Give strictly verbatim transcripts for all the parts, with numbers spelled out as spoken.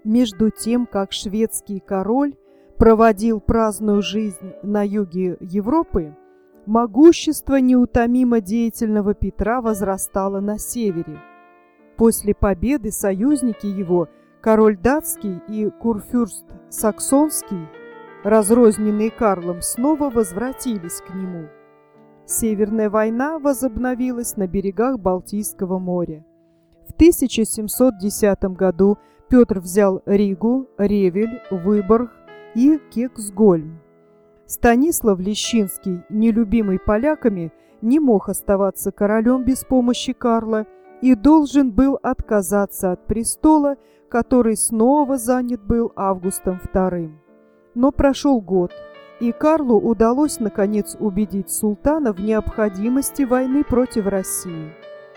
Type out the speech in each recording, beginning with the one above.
Между тем, как шведский король проводил праздную жизнь на юге Европы, могущество неутомимо деятельного Петра возрастало на севере. После победы союзники его, король датский и курфюрст саксонский, разрозненные Карлом, снова возвратились к нему. Северная война возобновилась на берегах Балтийского моря. В тысяча семьсот десятом году Петр взял Ригу, Ревель, Выборг и Кексгольм. Станислав Лещинский, нелюбимый поляками, не мог оставаться королем без помощи Карла и должен был отказаться от престола, который снова занят был Августом вторым. Но прошел год, и Карлу удалось наконец убедить султана в необходимости войны против России.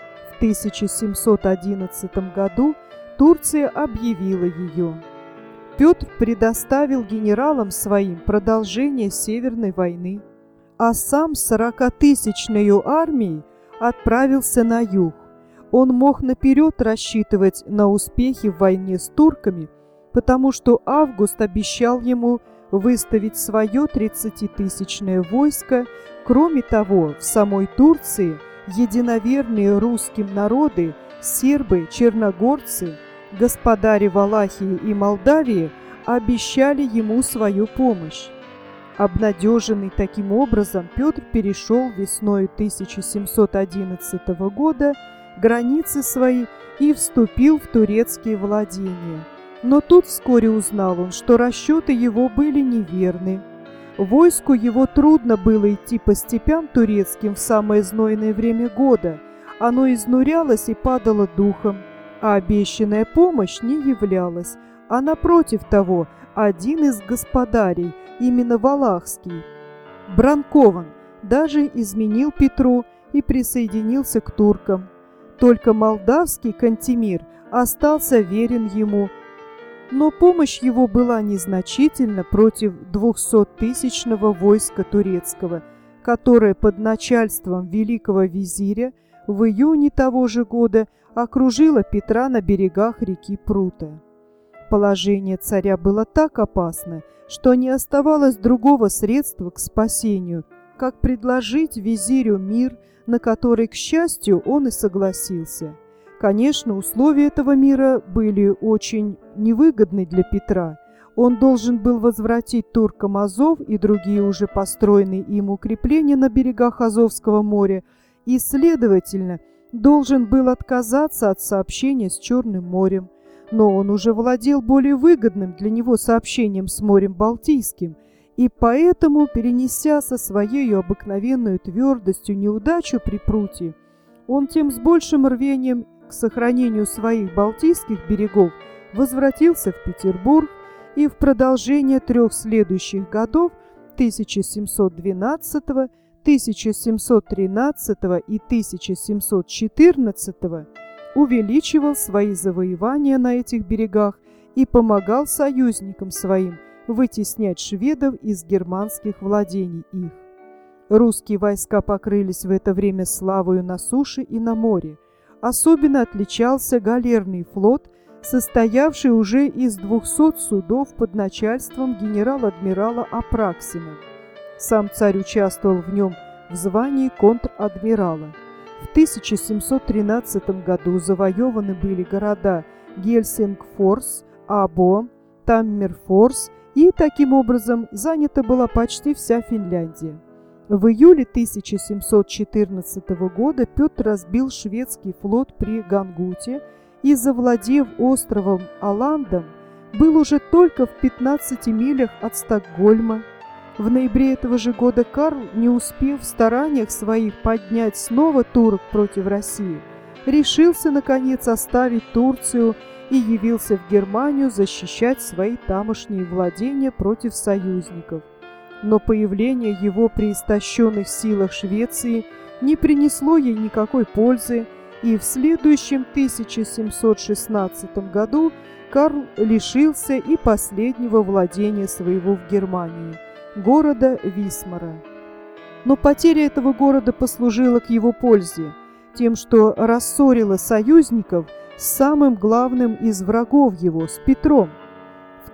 В тысяча семьсот одиннадцатом году Турция объявила ее. Петр предоставил генералам своим продолжение Северной войны, а сам с сорокатысячной армией отправился на юг. Он мог наперед рассчитывать на успехи в войне с турками, потому что Август обещал ему выставить свое тридцатитысячное войско. Кроме того, в самой Турции единоверные русским народы, сербы, черногорцы, господари Валахии и Молдавии обещали ему свою помощь. Обнадеженный таким образом, Петр перешел весной тысяча семьсот одиннадцатого года границы свои и вступил в турецкие владения. Но тут вскоре узнал он, что расчеты его были неверны. Войску его трудно было идти по степям турецким в самое знойное время года. Оно изнурялось и падало духом, а обещанная помощь не являлась, а напротив того, один из господарей, именно Валахский, Бранкован, даже изменил Петру и присоединился к туркам. Только молдавский Кантемир остался верен ему, но помощь его была незначительна против двухсоттысячного войска турецкого, которое под начальством великого визиря в июне того же года окружило Петра на берегах реки Прута. Положение царя было так опасно, что не оставалось другого средства к спасению, как предложить визирю мир, на который, к счастью, он и согласился. Конечно, условия этого мира были очень невыгодны для Петра. Он должен был возвратить туркам Азов и другие уже построенные им укрепления на берегах Азовского моря и, следовательно, должен был отказаться от сообщения с Черным морем. Но он уже владел более выгодным для него сообщением с морем Балтийским, и поэтому, перенеся со своей обыкновенной твердостью неудачу при Пруте, он тем с большим рвением к сохранению своих Балтийских берегов возвратился в Петербург и в продолжение трех следующих годов тысяча семьсот двенадцатого, тысяча семьсот тринадцатого и тысяча семьсот четырнадцатого увеличивал свои завоевания на этих берегах и помогал союзникам своим вытеснять шведов из германских владений их. Русские войска покрылись в это время славою на суше и на море. Особенно отличался галерный флот, состоявший уже из двухсот судов под начальством генерал-адмирала Апраксина. Сам царь участвовал в нем в звании контр-адмирала. В тысяча семьсот тринадцатом году завоеваны были города Гельсингфорс, Або, Таммерфорс, и таким образом занята была почти вся Финляндия. В июле тысяча семьсот четырнадцатого года Петр разбил шведский флот при Гангуте и, завладев островом Аландом, был уже только в пятнадцати милях от Стокгольма. В ноябре этого же года Карл, не успев в стараниях своих поднять снова турок против России, решился, наконец, оставить Турцию и явился в Германию защищать свои тамошние владения против союзников. Но появление его при истощенных силах Швеции не принесло ей никакой пользы, и в следующем тысяча семьсот шестнадцатом году Карл лишился и последнего владения своего в Германии – города Висмара. Но потеря этого города послужила к его пользе тем, что рассорила союзников с самым главным из врагов его, с Петром.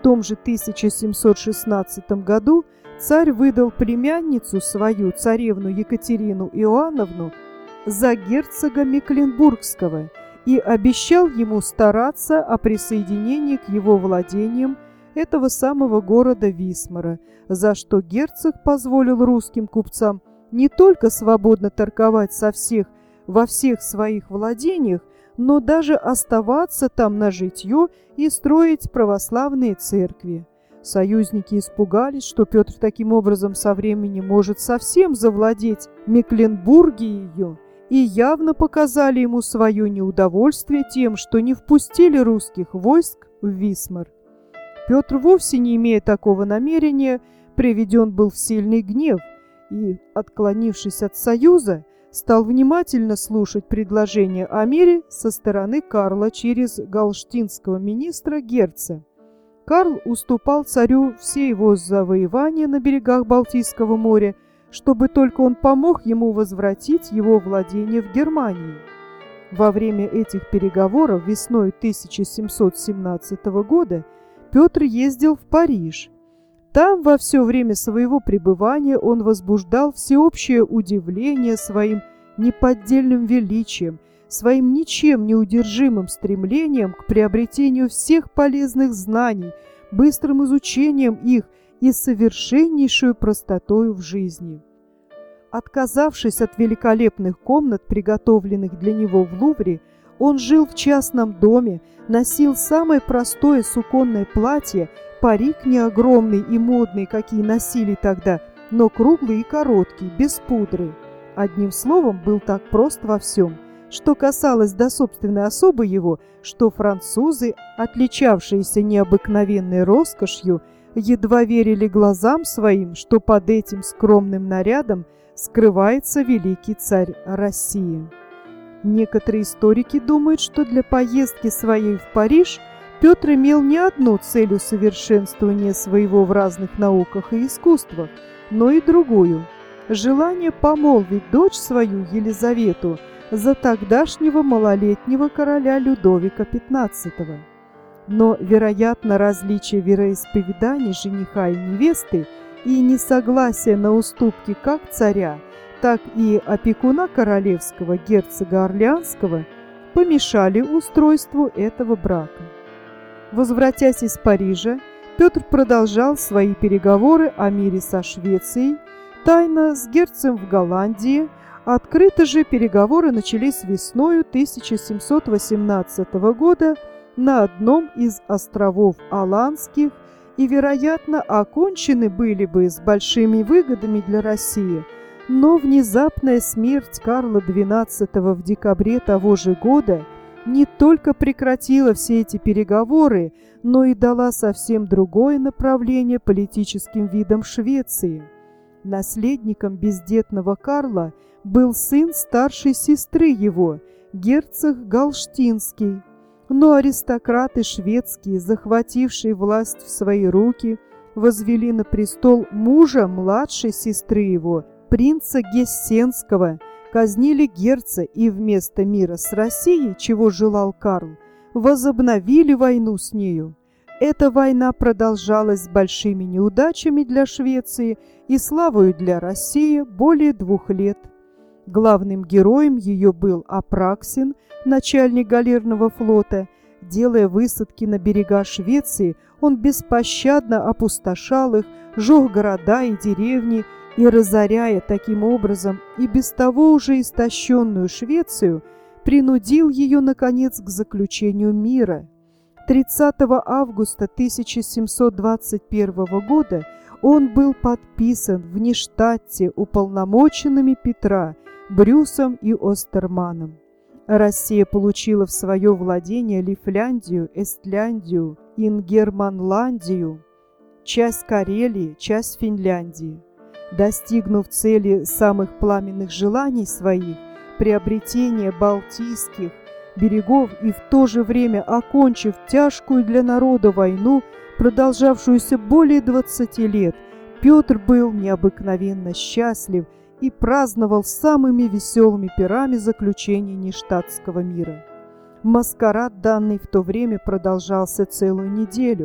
том же тысяча семьсот шестнадцатом году царь выдал племянницу свою, царевну Екатерину Иоанновну, за герцога Мекленбургского и обещал ему стараться о присоединении к его владениям этого самого города Висмара, за что герцог позволил русским купцам не только свободно торговать со всех, во всех своих владениях, но даже оставаться там на житье и строить православные церкви. Союзники испугались, что Петр таким образом со временем может совсем завладеть Мекленбургией, и явно показали ему свое неудовольствие тем, что не впустили русских войск в Висмар. Петр, вовсе не имея такого намерения, приведен был в сильный гнев и, отклонившись от союза, стал внимательно слушать предложения о мире со стороны Карла через галштинского министра Герца. Карл уступал царю все его завоевания на берегах Балтийского моря, чтобы только он помог ему возвратить его владения в Германии. Во время этих переговоров весной тысяча семьсот семнадцатого года Петр ездил в Париж. Там во все время своего пребывания он возбуждал всеобщее удивление своим неподдельным величием, своим ничем неудержимым стремлением к приобретению всех полезных знаний, быстрым изучением их и совершеннейшую простотою в жизни. Отказавшись от великолепных комнат, приготовленных для него в Лувре, он жил в частном доме, носил самое простое суконное платье, парик не огромный и модный, какие носили тогда, но круглый и короткий, без пудры. Одним словом, был так прост во всем. Что касалось до собственной особы его, что французы, отличавшиеся необыкновенной роскошью, едва верили глазам своим, что под этим скромным нарядом скрывается великий царь России. Некоторые историки думают, что для поездки своей в Париж Петр имел не одну цель усовершенствования своего в разных науках и искусствах, но и другую – желание помолвить дочь свою Елизавету за тогдашнего малолетнего короля Людовика пятнадцатого. Но, вероятно, различие вероисповеданий жениха и невесты и несогласие на уступки как царя, так и опекуна королевского герцога Орлеанского помешали устройству этого брака. Возвратясь из Парижа, Петр продолжал свои переговоры о мире со Швецией, тайно с герцогом в Голландии. Открыто же переговоры начались весною тысяча семьсот восемнадцатого года на одном из островов Аландских и, вероятно, окончены были бы с большими выгодами для России, но внезапная смерть Карла двенадцатого в декабре того же года не только прекратила все эти переговоры, но и дала совсем другое направление политическим видам Швеции. Наследником бездетного Карла был сын старшей сестры его, герцог Галштинский. Но аристократы шведские, захватившие власть в свои руки, возвели на престол мужа младшей сестры его, принца Гессенского, казнили герца и вместо мира с Россией, чего желал Карл, возобновили войну с нею. Эта война продолжалась с большими неудачами для Швеции и славою для России более двух лет. Главным героем ее был Апраксин, начальник галерного флота. Делая высадки на берега Швеции, он беспощадно опустошал их, жег города и деревни, и, разоряя таким образом и без того уже истощенную Швецию, принудил ее, наконец, к заключению мира. тридцатого августа тысяча семьсот двадцать первого года он был подписан в Ништадте уполномоченными Петра Брюсом и Остерманом. Россия получила в свое владение Лифляндию, Эстляндию, Ингерманландию, часть Карелии, часть Финляндии. Достигнув цели самых пламенных желаний своих, приобретения Балтийских берегов и в то же время окончив тяжкую для народа войну, продолжавшуюся более двадцати лет, Петр был необыкновенно счастлив и праздновал самыми веселыми пирами заключения Ништадтского мира. Маскарад, данный в то время, продолжался целую неделю.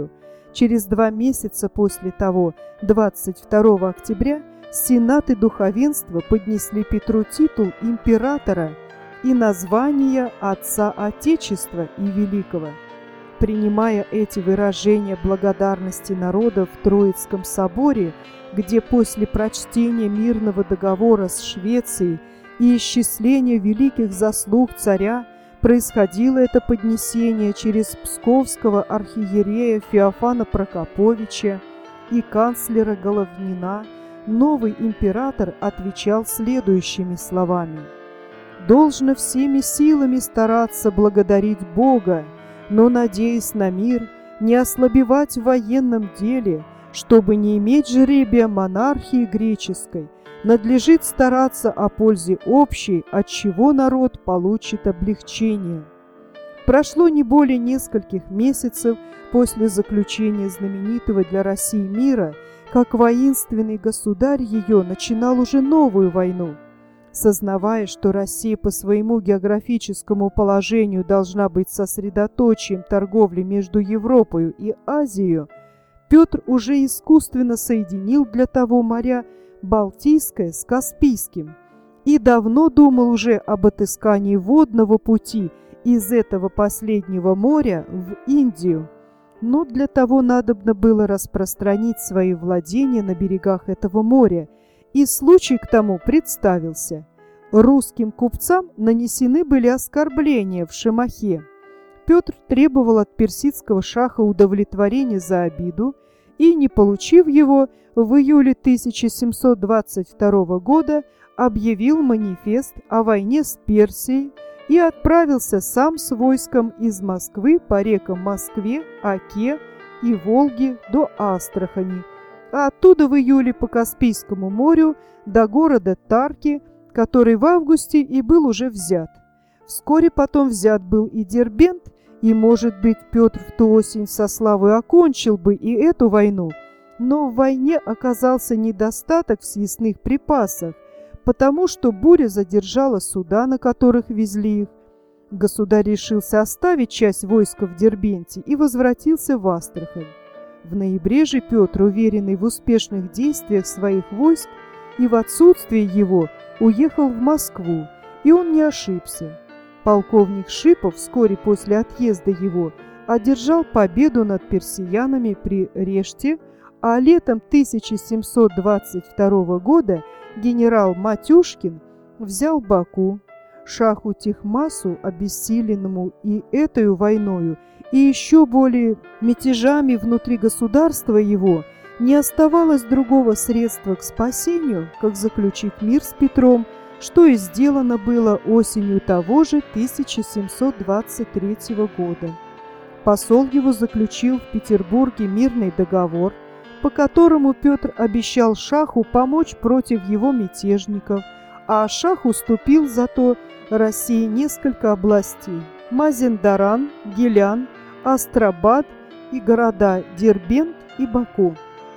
Через два месяца после того, двадцать второго октября, Сенат и духовенство поднесли Петру титул императора и название Отца Отечества и Великого. Принимая эти выражения благодарности народа в Троицком соборе, где после прочтения мирного договора с Швецией и исчисления великих заслуг царя происходило это поднесение через псковского архиерея Феофана Прокоповича и канцлера Головнина, новый император отвечал следующими словами: «Должно всеми силами стараться благодарить Бога, но, надеясь на мир, не ослабевать в военном деле, чтобы не иметь жребия монархии греческой, надлежит стараться о пользе общей, от чего народ получит облегчение». Прошло не более нескольких месяцев после заключения знаменитого для России мира, как воинственный государь ее начинал уже новую войну. Сознавая, что Россия по своему географическому положению должна быть сосредоточием торговли между Европой и Азией, Петр уже искусственно соединил для того моря Балтийское с Каспийским и давно думал уже об отыскании водного пути из этого последнего моря в Индию. Но для того надобно было распространить свои владения на берегах этого моря, и случай к тому представился. Русским купцам нанесены были оскорбления в Шемахе. Петр требовал от персидского шаха удовлетворения за обиду и, не получив его, в июле тысяча семьсот двадцать второго года объявил манифест о войне с Персией и отправился сам с войском из Москвы по рекам Москве, Оке и Волге до Астрахани, а оттуда в июле по Каспийскому морю до города Тарки, который в августе и был уже взят. Вскоре потом взят был и Дербент, и, может быть, Петр в ту осень со славой окончил бы и эту войну, но в войне оказался недостаток в съестных припасах, потому что буря задержала суда, на которых везли их. Государь решился оставить часть войска в Дербенте и возвратился в Астрахань. В ноябре же Петр, уверенный в успешных действиях своих войск и в отсутствии его, уехал в Москву, и он не ошибся. Полковник Шипов вскоре после отъезда его одержал победу над персиянами при Реште, а летом тысяча семьсот двадцать второго года генерал Матюшкин взял Баку. Шаху Тихмасу, обессиленному и этой войною, и еще более мятежами внутри государства его, не оставалось другого средства к спасению, как заключить мир с Петром, что и сделано было осенью того же тысяча семьсот двадцать третьего года. Посол его заключил в Петербурге мирный договор, по которому Петр обещал шаху помочь против его мятежников, а шах уступил зато России несколько областей – Мазендаран, Гилян, Астрабад и города Дербент и Баку.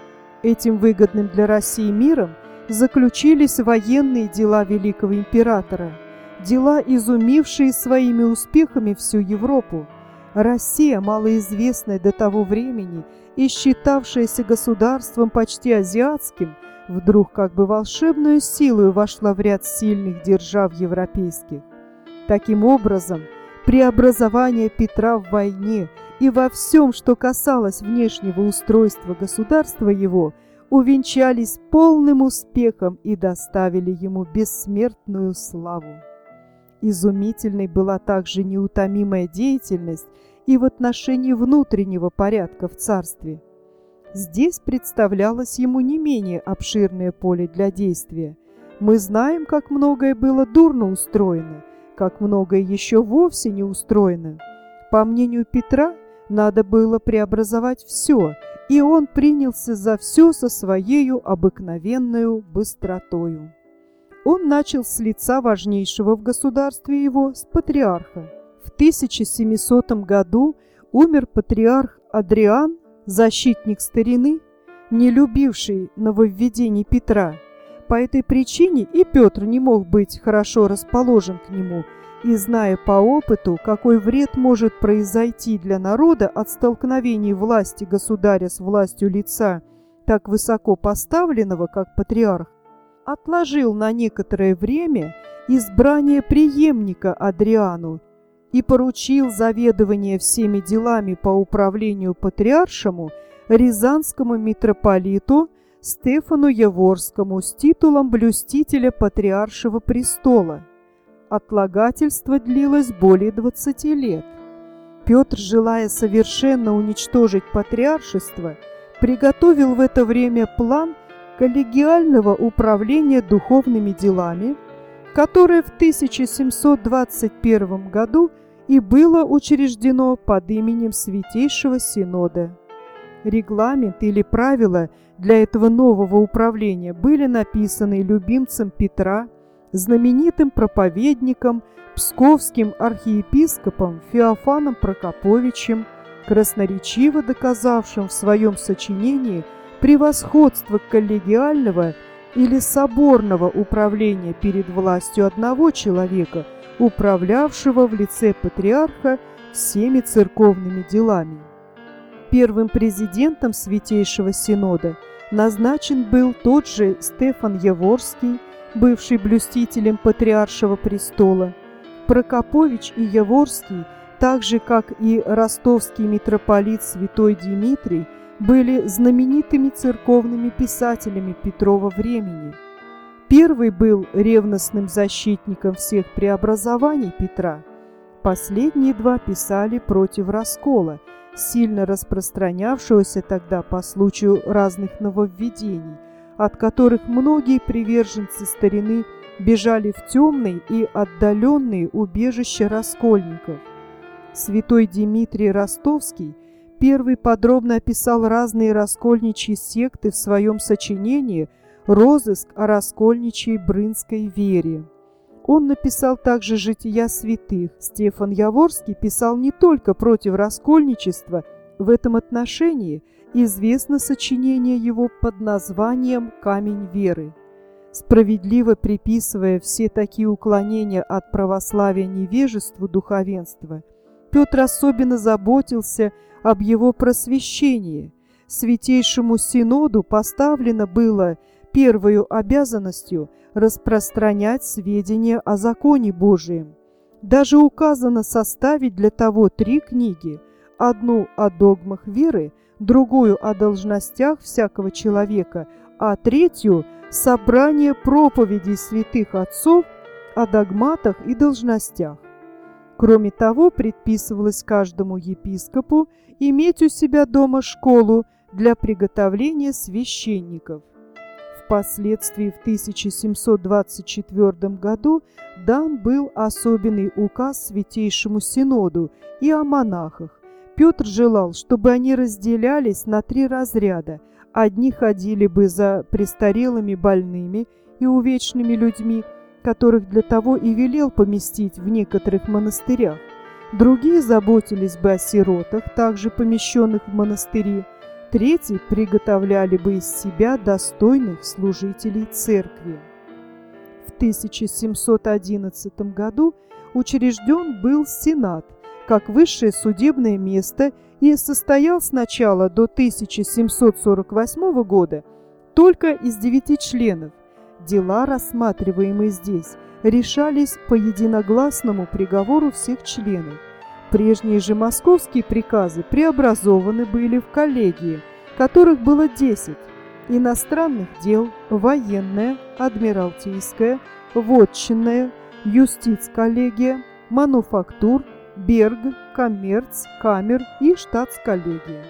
Этим выгодным для России миром заключились военные дела великого императора, дела, изумившие своими успехами всю Европу. Россия, малоизвестная до того времени и считавшаяся государством почти азиатским, вдруг как бы волшебную силой вошла в ряд сильных держав европейских. Таким образом, преобразование Петра в войне и во всем, что касалось внешнего устройства государства его, увенчались полным успехом и доставили ему бессмертную славу. Изумительной была также неутомимая деятельность и в отношении внутреннего порядка в царстве. Здесь представлялось ему не менее обширное поле для действия. Мы знаем, как многое было дурно устроено, как многое еще вовсе не устроено. По мнению Петра, надо было преобразовать все, и он принялся за все со своею обыкновенную быстротою. Он начал с лица важнейшего в государстве его, с патриарха. В тысяча семисотом году умер патриарх Адриан, защитник старины, не любивший нововведений Петра. По этой причине и Петр не мог быть хорошо расположен к нему, и, зная по опыту, какой вред может произойти для народа от столкновений власти государя с властью лица, так высоко поставленного, как патриарх, отложил на некоторое время избрание преемника Адриану и поручил заведование всеми делами по управлению патриаршему рязанскому митрополиту Стефану Яворскому с титулом блюстителя патриаршего престола. Отлагательство длилось более двадцати лет. Петр, желая совершенно уничтожить патриаршество, приготовил в это время план коллегиального управления духовными делами, которое в тысяча семьсот двадцать первом году и было учреждено под именем Святейшего Синода. Регламент или правила для этого нового управления были написаны любимцем Петра, знаменитым проповедником, псковским архиепископом Феофаном Прокоповичем, красноречиво доказавшим в своем сочинении превосходство коллегиального или соборного управления перед властью одного человека, управлявшего в лице патриарха всеми церковными делами. Первым президентом Святейшего Синода назначен был тот же Стефан Яворский, бывший блюстителем патриаршего престола. Прокопович и Яворский, так же как и ростовский митрополит святой Димитрий, были знаменитыми церковными писателями Петрова времени. Первый был ревностным защитником всех преобразований Петра. Последние два писали против раскола, сильно распространявшегося тогда по случаю разных нововведений, от которых многие приверженцы старины бежали в темные и отдаленные убежища раскольников. Святой Димитрий Ростовский первый подробно описал разные раскольничьи секты в своем сочинении «Розыск о раскольничьей брынской вере». Он написал также «Жития святых». Стефан Яворский писал не только против раскольничества. В этом отношении известно сочинение его под названием «Камень веры». Справедливо приписывая все такие уклонения от православия невежеству духовенства, Петр особенно заботился об его просвещении. Святейшему Синоду поставлено было первою обязанностью распространять сведения о законе Божием. Даже указано составить для того три книги: одну о догмах веры, другую о должностях всякого человека, а третью – собрание проповедей святых отцов о догматах и должностях. Кроме того, предписывалось каждому епископу иметь у себя дома школу для приготовления священников. Впоследствии в тысяча семьсот двадцать четвёртом году дан был особенный указ Святейшему Синоду и о монахах. Петр желал, чтобы они разделялись на три разряда. Одни ходили бы за престарелыми больными и увечными людьми, которых для того и велел поместить в некоторых монастырях. Другие заботились бы о сиротах, также помещенных в монастыри. Третьи приготовляли бы из себя достойных служителей церкви. В тысяча семьсот одиннадцатом году учрежден был Сенат как высшее судебное место и состоял сначала до тысяча семьсот сорок восьмого года только из девяти членов. Дела, рассматриваемые здесь, решались по единогласному приговору всех членов. Прежние же московские приказы преобразованы были в коллегии, которых было десять: иностранных дел, военная, адмиралтейская, вотчинная, юстиц-коллегия, мануфактур, берг, коммерц, камер и штатс-коллегия.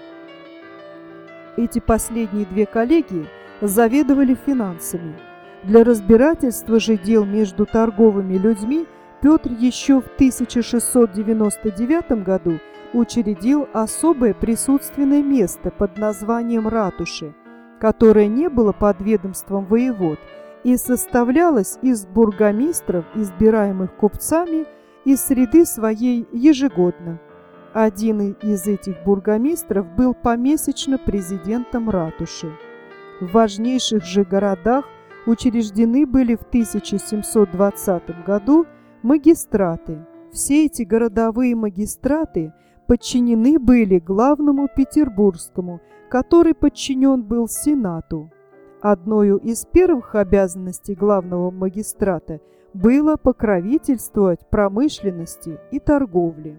Эти последние две коллегии заведовали финансами. Для разбирательства же дел между торговыми людьми Петр еще в тысяча шестьсот девяносто девятом году учредил особое присутственное место под названием ратуши, которое не было под ведомством воевод и составлялось из бургомистров, избираемых купцами из среды своей ежегодно. Один из этих бургомистров был помесячно президентом ратуши. В важнейших же городах Учреждены были в тысяча семьсот двадцатом году магистраты. Все эти городовые магистраты подчинены были главному Петербургскому, который подчинен был Сенату. Одною из первых обязанностей главного магистрата было покровительствовать промышленности и торговле.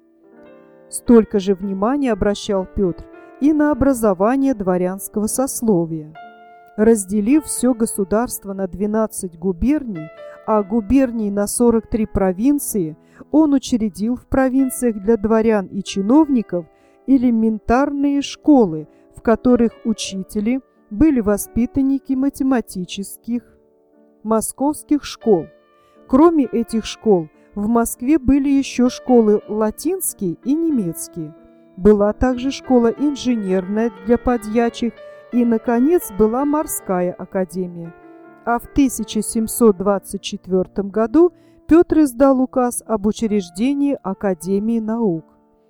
Столько же внимания обращал Петр и на образование дворянского сословия. Разделив все государство на двенадцать губерний, а губерний на сорок три провинции, он учредил в провинциях для дворян и чиновников элементарные школы, в которых учители были воспитанники математических московских школ. Кроме этих школ, в Москве были еще школы латинские и немецкие. Была также школа инженерная для подьячих, и, наконец, была морская академия. А в тысяча семьсот двадцать четвёртом году Петр издал указ об учреждении Академии наук.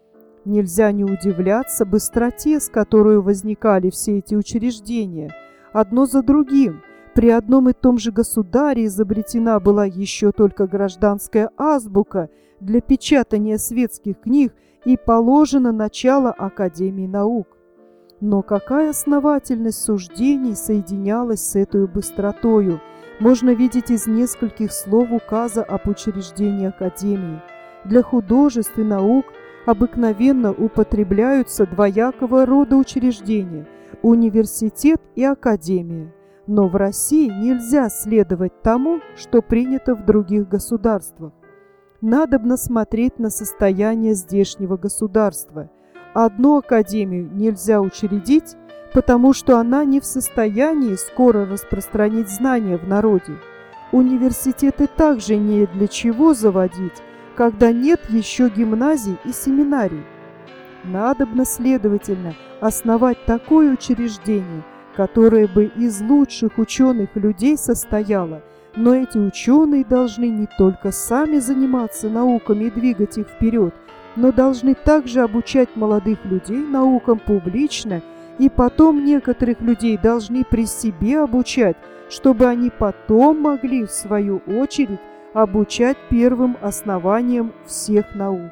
Нельзя не удивляться быстроте, с которой возникали все эти учреждения, одно за другим. При одном и том же государе изобретена была еще только гражданская азбука для печатания светских книг и положено начало Академии наук. Но какая основательность суждений соединялась с этой быстротою, можно видеть из нескольких слов указа об учреждении Академии. Для художеств и наук обыкновенно употребляются двоякого рода учреждения – университет и академия. Но в России нельзя следовать тому, что принято в других государствах. Надобно смотреть на состояние здешнего государства. Одну академию нельзя учредить, потому что она не в состоянии скоро распространить знания в народе. Университеты также не для чего заводить, когда нет еще гимназий и семинарий. Надобно, следовательно, основать такое учреждение, которое бы из лучших ученых людей состояло, но эти ученые должны не только сами заниматься науками и двигать их вперед, но должны также обучать молодых людей наукам публично, и потом некоторых людей должны при себе обучать, чтобы они потом могли, в свою очередь, обучать первым основаниям всех наук.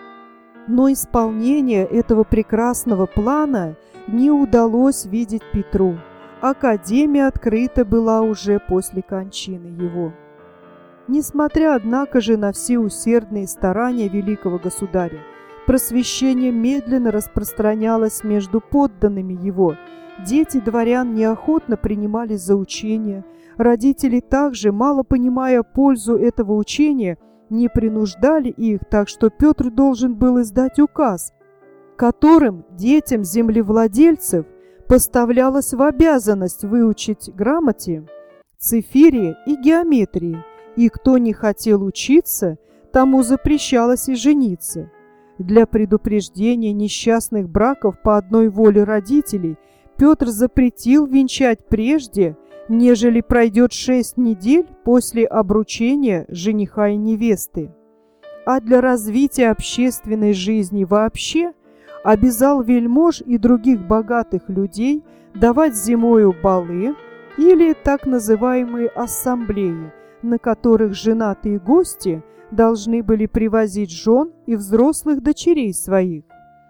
Но исполнение этого прекрасного плана не удалось видеть Петру. Академия открыта была уже после кончины его. Несмотря, однако же, на все усердные старания великого государя, просвещение медленно распространялось между подданными его. Дети дворян неохотно принимались за учение. Родители также, мало понимая пользу этого учения, не принуждали их, так что Петр должен был издать указ, которым детям землевладельцев поставлялось в обязанность выучить грамоте, цифире и геометрии, и кто не хотел учиться, тому запрещалось и жениться. Для предупреждения несчастных браков по одной воле родителей Петр запретил венчать прежде, нежели пройдет шесть недель после обручения жениха и невесты. А для развития общественной жизни вообще обязал вельмож и других богатых людей давать зимою балы или так называемые ассамблеи, на которых женатые гости должны были привозить жен и взрослых дочерей своих.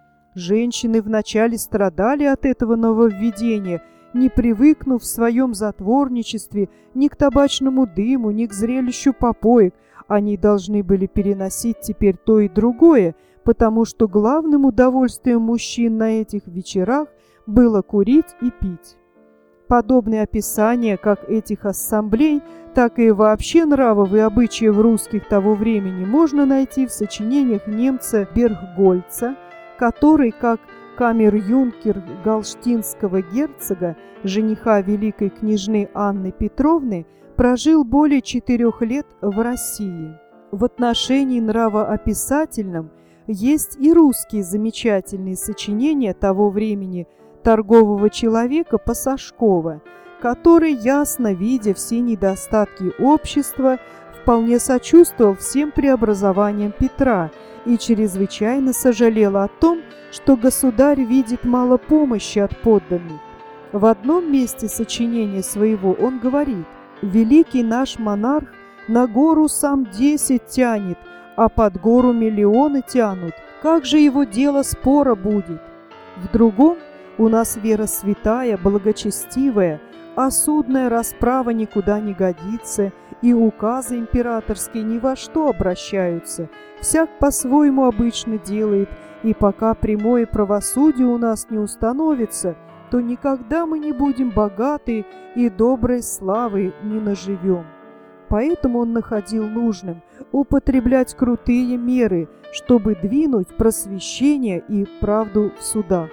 Женщины вначале страдали от этого нововведения, не привыкнув в своем затворничестве ни к табачному дыму, ни к зрелищу попоек. Они должны были переносить теперь то и другое, потому что главным удовольствием мужчин на этих вечерах было курить и пить. Подобные описания как этих ассамблей, так и вообще нравов и обычаев русских того времени можно найти в сочинениях немца Берггольца, который, как камер-юнкер галштинского герцога, жениха великой княжны Анны Петровны, прожил более четырех лет в России. В отношении нравоописательном есть и русские замечательные сочинения того времени торгового человека Пасашкова, который, ясно видя все недостатки общества, вполне сочувствовал всем преобразованиям Петра и чрезвычайно сожалел о том, что государь видит мало помощи от подданных. В одном месте сочинения своего он говорит: великий наш монарх на гору сам десять тянет, а под гору миллионы тянут. Как же его дело спора будет? В другом: у нас вера святая, благочестивая, а судная расправа никуда не годится, и указы императорские ни во что обращаются. Всяк по-своему обычно делает, и пока прямое правосудие у нас не установится, то никогда мы не будем богаты и доброй славы не наживем. Поэтому он находил нужным употреблять крутые меры, чтобы двинуть просвещение и правду в судах.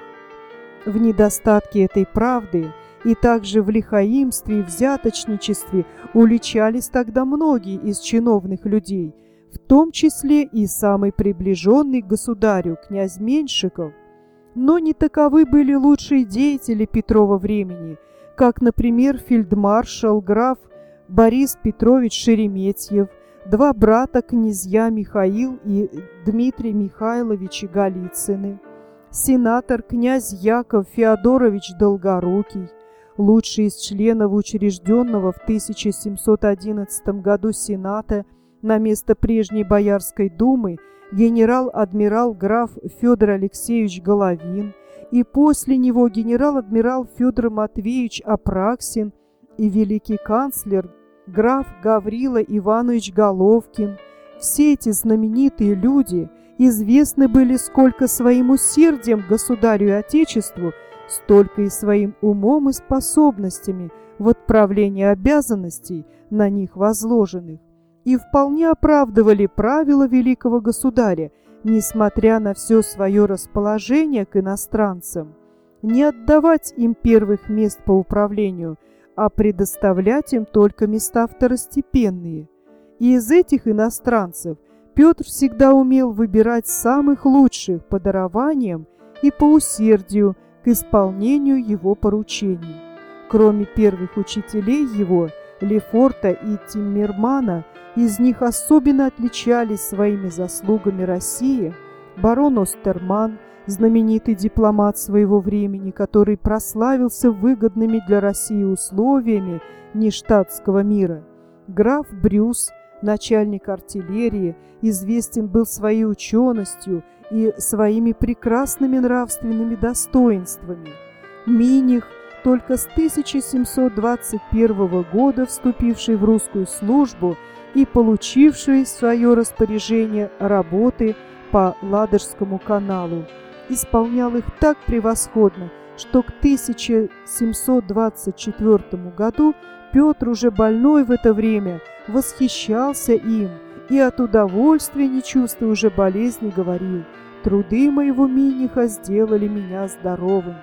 В недостатке этой правды и также в лихаимстве и взяточничестве уличались тогда многие из чиновных людей, в том числе и самый приближенный к государю князь Меньшиков. Но не таковы были лучшие деятели Петрова времени, как, например, фельдмаршал граф Борис Петрович Шереметьев, два брата князья Михаил и Дмитрий Михайлович Голицыны, сенатор князь Яков Феодорович Долгорукий, лучший из членов учрежденного в тысяча семьсот одиннадцатом году Сената на место прежней Боярской думы генерал-адмирал граф Федор Алексеевич Головин и после него генерал-адмирал Федор Матвеевич Апраксин и великий канцлер граф Гаврила Иванович Головкин. Все эти знаменитые люди известны были сколько своим усердием к государю и отечеству, столько и своим умом и способностями в отправлении обязанностей, на них возложенных, и вполне оправдывали правила великого государя, несмотря на все свое расположение к иностранцам, не отдавать им первых мест по управлению, а предоставлять им только места второстепенные. И из этих иностранцев Петр всегда умел выбирать самых лучших по дарованиям и по усердию к исполнению его поручений. Кроме первых учителей его, Лефорта и Тиммермана, из них особенно отличались своими заслугами России барон Остерман, знаменитый дипломат своего времени, который прославился выгодными для России условиями нештатского мира, граф Брюс, начальник артиллерии, известен был своей ученостью и своими прекрасными нравственными достоинствами. Миних, только с тысяча семьсот двадцать первого года вступивший в русскую службу и получивший в свое распоряжение работы по Ладожскому каналу, исполнял их так превосходно, что к тысяча семьсот двадцать четвёртому году Петр, уже больной в это время, восхищался им и от удовольствия, не чувствуя уже болезни, говорил: «Труды моего Миниха сделали меня здоровым».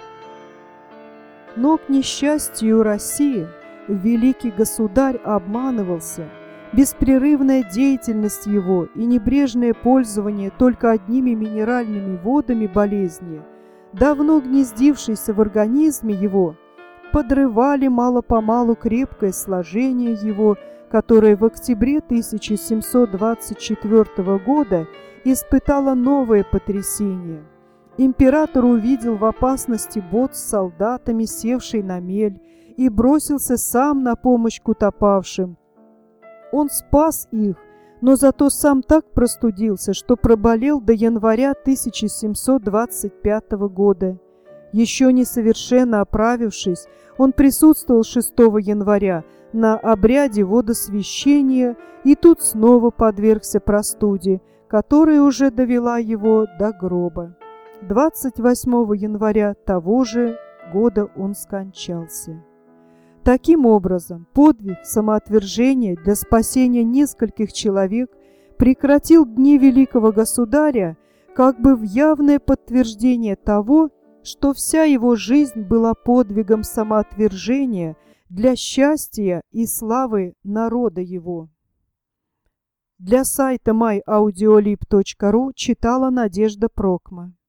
Но, к несчастью России, великий государь обманывался. Беспрерывная деятельность его и небрежное пользование только одними минеральными водами болезни, давно гнездившиеся в организме его, подрывали мало-помалу крепкое сложение его, которое в октябре тысяча семьсот двадцать четвёртого года испытало новое потрясение. Император увидел в опасности бот с солдатами, севший на мель, и бросился сам на помощь к утопавшим. Он спас их, но зато сам так простудился, что проболел до января тысяча семьсот двадцать пятого года. Еще не совершенно оправившись, он присутствовал шестого января на обряде водосвящения и тут снова подвергся простуде, которая уже довела его до гроба. двадцать восьмого января того же года он скончался. Таким образом, подвиг самоотвержения для спасения нескольких человек прекратил дни великого государя как бы в явное подтверждение того, что вся его жизнь была подвигом самоотвержения для счастья и славы народа его. Для сайта май аудиолиб точка ру читала Надежда Прокма.